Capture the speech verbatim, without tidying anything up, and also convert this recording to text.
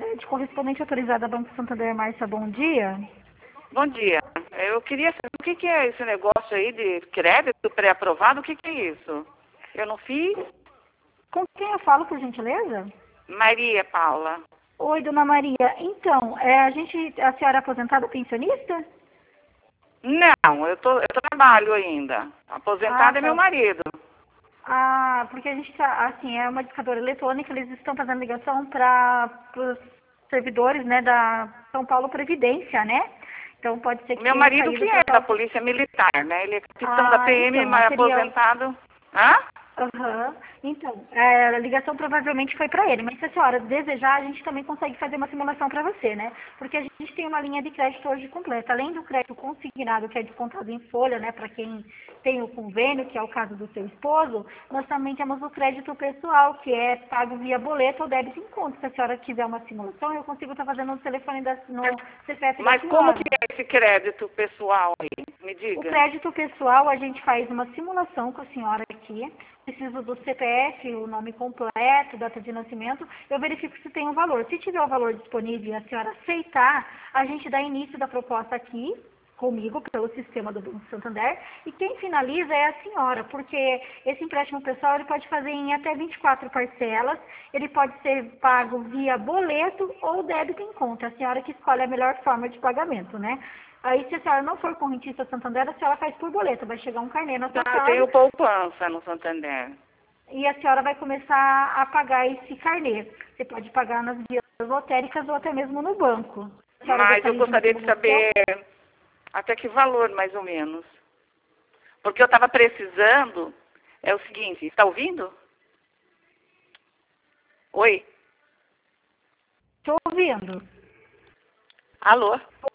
de correspondente autorizada Banco Santander, Márcia, bom dia. Bom dia. Eu queria saber o que, que é esse negócio aí de crédito pré-aprovado, o que, que é isso? Eu não fiz. Com quem eu falo, por gentileza? Maria Paula. Oi, dona Maria. Então, é, a gente, a senhora é aposentada pensionista? Não, eu, tô, eu trabalho ainda. Aposentado Ah, é meu tá. marido. Ah, porque a gente tá, assim, é uma discadora eletrônica, eles estão fazendo ligação para os servidores, né, da São Paulo Previdência, né? Então pode ser O que meu tenha marido que caído é por da causa... Polícia Militar, né? Ele é capitão da Ah, P M, então, mas seria... aposentado. Hã? Aham. Então, é, a ligação provavelmente foi para ele, mas se a senhora desejar, a gente também consegue fazer uma simulação para você, né? Porque a gente tem uma linha de crédito hoje completa. Além do crédito consignado, que é descontado em folha, né, para quem tem o convênio, que é o caso do seu esposo, nós também temos o crédito pessoal, que é pago via boleto ou débito em conta. Se a senhora quiser uma simulação, eu consigo estar fazendo no telefone da, no C P F da Mas como senhora. que é esse crédito pessoal aí? Me O diga. crédito pessoal, a gente faz uma simulação com a senhora aqui. Preciso do C P F, o nome completo, data de nascimento. Eu verifico se tem um valor. Se tiver o valor disponível e a senhora aceitar, a gente dá início da proposta aqui, comigo, pelo sistema do Banco Santander. E quem finaliza é a senhora, porque esse empréstimo pessoal ele pode fazer em até vinte e quatro parcelas. Ele pode ser pago via boleto ou débito em conta. A senhora que escolhe a melhor forma de pagamento, né? Aí, se a senhora não for correntista Santander, a senhora faz por boleto. Vai chegar um carnê na sua Ah, eu casa tenho poupança no Santander. e a senhora vai começar a pagar esse carnê. Você pode pagar nas vias lotéricas ou até mesmo no banco. A senhora Mas eu gostaria de uma gostaria de simulação? saber até que valor, mais ou menos. Porque eu estava precisando. É o seguinte, está ouvindo? Oi? Estou ouvindo. Alô?